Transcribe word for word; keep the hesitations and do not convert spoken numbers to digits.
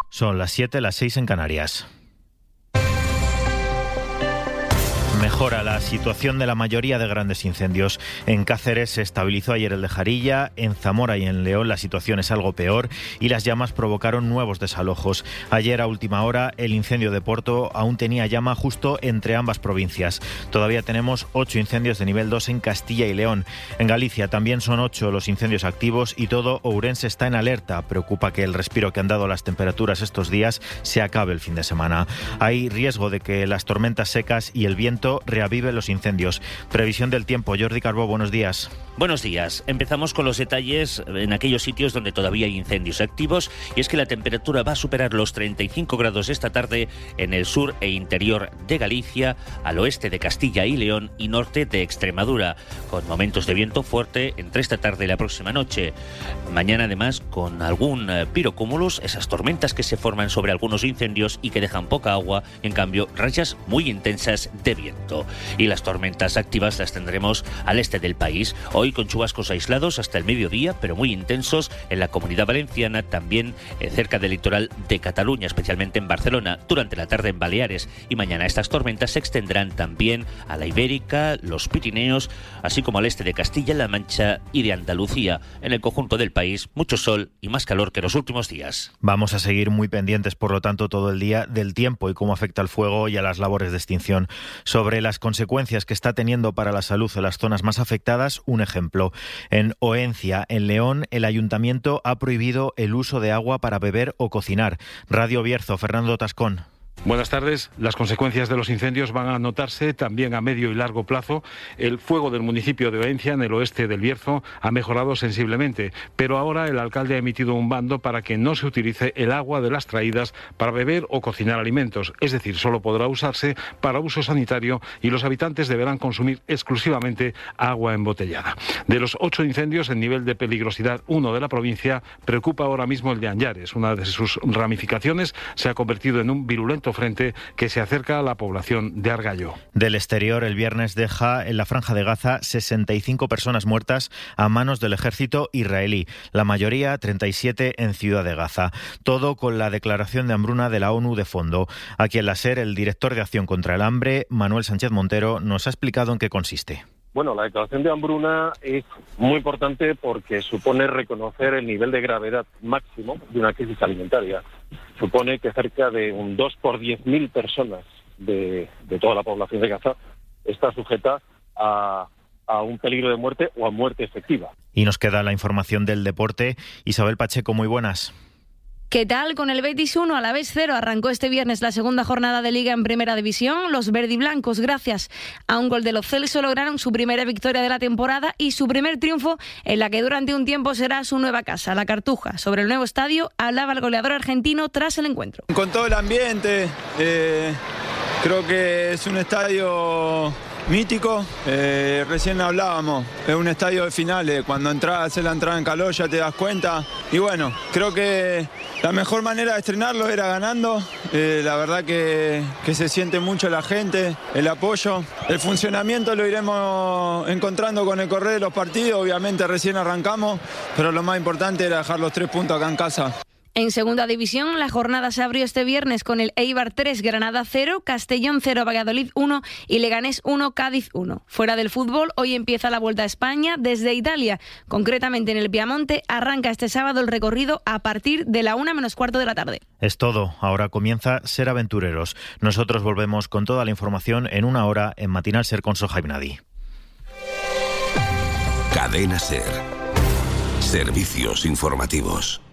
Son las siete, las seis en Canarias. Mejora la situación de la mayoría de grandes incendios. En Cáceres se estabilizó ayer el de Jarilla, en Zamora y en León la situación es algo peor y las llamas provocaron nuevos desalojos. Ayer a última hora el incendio de Porto aún tenía llama justo entre ambas provincias. Todavía tenemos ocho incendios de nivel dos en Castilla y León. En Galicia también son ocho los incendios activos y todo Ourense está en alerta. Preocupa que el respiro que han dado las temperaturas estos días se acabe el fin de semana. Hay riesgo de que las tormentas secas y el viento reavive los incendios. Previsión del tiempo. Jordi Carbó, buenos días. Buenos días. Empezamos con los detalles en aquellos sitios donde todavía hay incendios activos, y es que la temperatura va a superar los treinta y cinco grados esta tarde en el sur e interior de Galicia, al oeste de Castilla y León y norte de Extremadura, con momentos de viento fuerte entre esta tarde y la próxima noche. Mañana, además, con algún pirocúmulos, esas tormentas que se forman sobre algunos incendios y que dejan poca agua, en cambio, rachas muy intensas de viento. Y las tormentas activas las tendremos al este del país, hoy con chubascos aislados hasta el mediodía, pero muy intensos en la Comunidad Valenciana, también eh, cerca del litoral de Cataluña, especialmente en Barcelona, durante la tarde en Baleares, y mañana estas tormentas se extenderán también a la Ibérica, los Pirineos, así como al este de Castilla-La Mancha y de Andalucía. En el conjunto del país, mucho sol y más calor que los últimos días. Vamos a seguir muy pendientes, por lo tanto, todo el día del tiempo y cómo afecta al fuego y a las labores de extinción. Sobre las consecuencias que está teniendo para la salud en las zonas más afectadas, un ejemplo. En Oencia, en León, el ayuntamiento ha prohibido el uso de agua para beber o cocinar. Radio Bierzo, Fernando Tascón. Buenas tardes. Las consecuencias de los incendios van a notarse también a medio y largo plazo. El fuego del municipio de Oencia, en el oeste del Bierzo, ha mejorado sensiblemente, pero ahora el alcalde ha emitido un bando para que no se utilice el agua de las traídas para beber o cocinar alimentos, es decir, solo podrá usarse para uso sanitario y los habitantes deberán consumir exclusivamente agua embotellada. De los ocho incendios en nivel de peligrosidad uno de la provincia, preocupa ahora mismo el de Anllares. Una de sus ramificaciones se ha convertido en un virulento frente que se acerca a la población de Argallo. Del exterior, el viernes deja en la Franja de Gaza sesenta y cinco personas muertas a manos del ejército israelí, la mayoría, treinta y siete, en Ciudad de Gaza. Todo con la declaración de hambruna de la ONU de fondo. Aquí en la SER, el director de Acción contra el Hambre, Manuel Sánchez Montero, nos ha explicado en qué consiste. Bueno, la declaración de hambruna es muy importante porque supone reconocer el nivel de gravedad máximo de una crisis alimentaria. Supone que cerca de un dos por diez mil personas de, de toda la población de Gaza está sujeta a, a un peligro de muerte o a muerte efectiva. Y nos queda la información del deporte. Isabel Pacheco, muy buenas. ¿Qué tal? Con el Betis uno, Alavés cero, arrancó este viernes la segunda jornada de Liga en Primera División. Los verdiblancos, gracias a un gol de Lo Celso, lograron su primera victoria de la temporada y su primer triunfo en la que durante un tiempo será su nueva casa, la Cartuja. Sobre el nuevo estadio hablaba el goleador argentino tras el encuentro. Con todo el ambiente, eh, creo que es un estadio mítico, eh, recién hablábamos, es un estadio de finales, cuando entras a hacer la entrada en calor ya te das cuenta, y bueno, creo que la mejor manera de estrenarlo era ganando, eh, la verdad que, que se siente mucho la gente, el apoyo, el funcionamiento lo iremos encontrando con el correr de los partidos, obviamente recién arrancamos, pero lo más importante era dejar los tres puntos acá en casa. En segunda división, la jornada se abrió este viernes con el Eibar tres, Granada cero, Castellón cero, Valladolid uno y Leganés uno, Cádiz uno. Fuera del fútbol, hoy empieza la Vuelta a España desde Italia. Concretamente en el Piamonte, arranca este sábado el recorrido a partir de la una menos cuarto de la tarde. Es todo. Ahora comienza Ser Aventureros. Nosotros volvemos con toda la información en una hora en Matinal Ser con Soja Ibnadi. Cadena Ser. Servicios informativos.